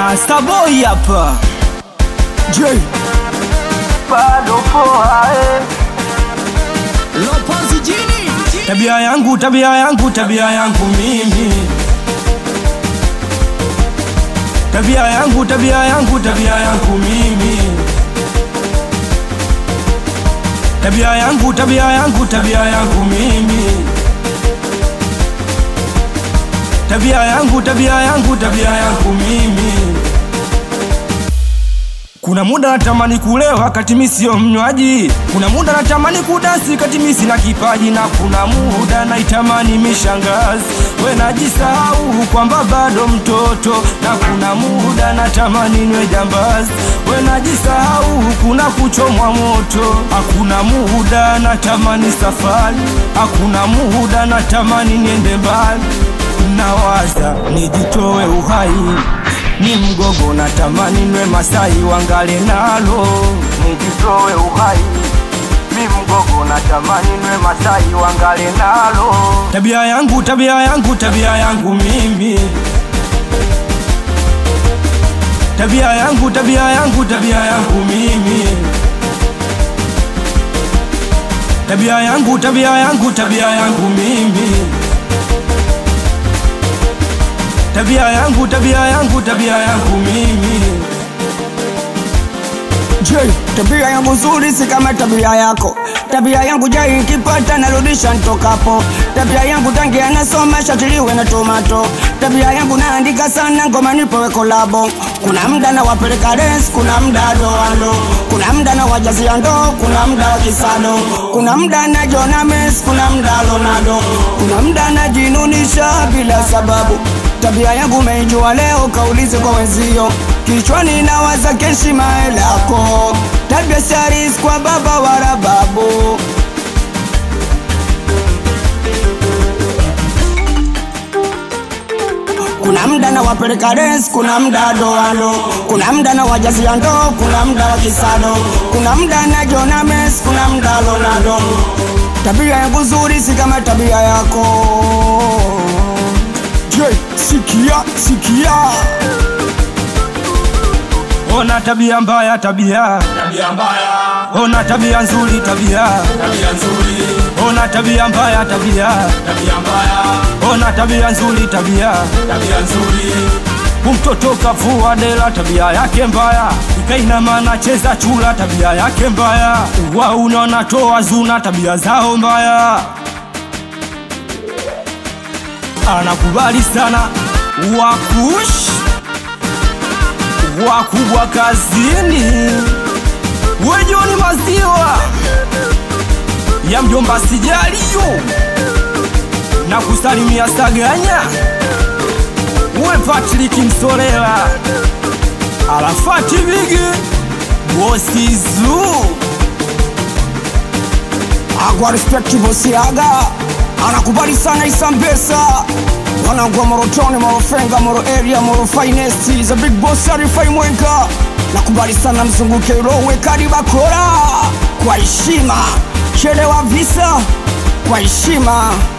Starboy hapa. J bado poa Lopozi jini. Tabia yangu, tabia yangu, tabia yangu mimi. Tabia yangu, tabia yangu, tabia yangu mimi. Tabia yangu, tabia yangu, tabia yangu mimi. Tabia yangu, tabia yangu, tabia yangu mimi. Kuna muda natamani kulewa kati mimi sio mnywaji. Kuna muda natamani kudansi kati mimi sina kipaji. Na kuna muda naitamani mishangazi, we najisahau kwamba bado mtoto. Na kuna muda natamani niwe jambazi, we najisahau kuna kuchomwa moto. Hakuna muda natamani safari, hakuna muda natamani niende mbali. Nawaza nijitoe uhai, ni mgogo natamani nwe Masai wangale nalo. nijitoe uhai, mi mgogo natamani nwe Masai wangale nalo. Tabia yangu, tabia yangu, tabia yangu mimi. Tabia yangu, tabia yangu, tabia yangu mimi. Tabia yangu, tabia yangu, tabia yangu mimi. Tabia yangu, tabia yangu, tabia yangu mimi. J, tabia yangu nzuri si kama tabia yako. Tabia yangu jai ikipata narudisha ntokapo. Tabia yangu tangi anasoma shatiliwe na tomato. Tabia yangu naandika sana ngoma nipewe kolabo. Kuna mda na wapeleka dance, kuna mda doando. Kuna mda na wajazia ndo, kuna mda wakisado. Kuna mda na Jona Messi, kuna mda Ronaldo. Kuna mda na jinunisha bila sababu. Tabia yangu meijua leo kaulize kwa wenzio. Kichwani nawaza keshi maelako. Tabia saris kwa baba wala babu. Kuna mda na wapeleka dance, kuna mda doando. Kuna mda na wajazia ndo, kuna mda wakisado. Kuna mda na Jona Messi, kuna mda Ronaldo. Tabia yangu nzuri si kama tabia yako. J, sikia, sikia. Ona tabia mbaya, tabia mbaya. Ona tabia nzuri, tabia Nzuri. Ona tabia mbaya, tabia Mbaya. Ona tabia nzuri, tabia Nzuri. Mtoto kavua dela, tabia yake mbaya. Ikaina mana cheza chula, tabia yake mbaya. Wauna wanatoa zuna, tabia zao mbaya. Anakubali sana wakush wakubwa kazini. Wejoni maziwa ya mjomba Sijaliyo na kusalimia Saganya. We Patrick Msorela Arafati Bigi Bosi Zoo. Agwa respect Bosi Aga. Anakubali sana Isambesa. Wanangwa Morotoni, Morofenga, Moro area, Moro finest. Is a big boss Arifai Mwenka. Nakubali sana mzunguke rowe kariba kora. Kwa heshima chelewa visa. Kwa heshima